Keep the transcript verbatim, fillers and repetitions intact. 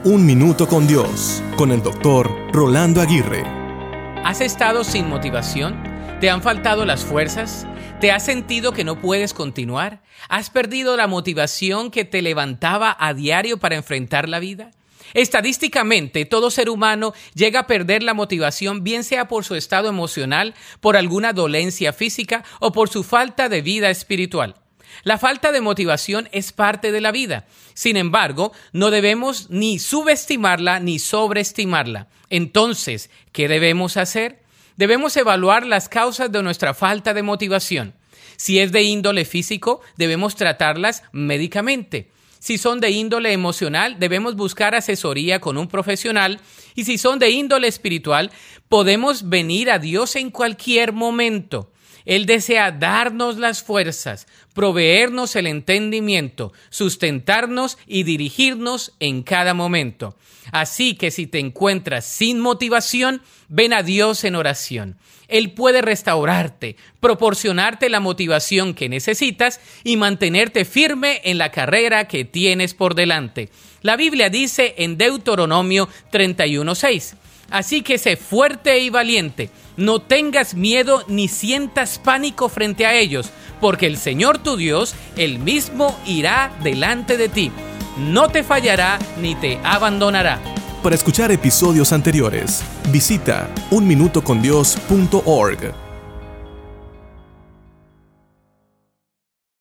Un Minuto con Dios, con el doctor Rolando Aguirre. ¿Has estado sin motivación? ¿Te han faltado las fuerzas? ¿Te has sentido que no puedes continuar? ¿Has perdido la motivación que te levantaba a diario para enfrentar la vida? Estadísticamente, todo ser humano llega a perder la motivación, bien sea por su estado emocional, por alguna dolencia física o por su falta de vida espiritual. La falta de motivación es parte de la vida. Sin embargo, no debemos ni subestimarla ni sobreestimarla. Entonces, ¿qué debemos hacer? Debemos evaluar las causas de nuestra falta de motivación. Si es de índole físico, debemos tratarlas médicamente. Si son de índole emocional, debemos buscar asesoría con un profesional. Y si son de índole espiritual, podemos venir a Dios en cualquier momento. Él desea darnos las fuerzas, proveernos el entendimiento, sustentarnos y dirigirnos en cada momento. Así que si te encuentras sin motivación, ven a Dios en oración. Él puede restaurarte, proporcionarte la motivación que necesitas y mantenerte firme en la carrera que tienes por delante. La Biblia dice en Deuteronomio treinta y uno seis, así que sé fuerte y valiente, no tengas miedo ni sientas pánico frente a ellos, porque el Señor tu Dios, Él mismo irá delante de ti. No te fallará ni te abandonará. Para escuchar episodios anteriores, visita un minuto con dios punto org.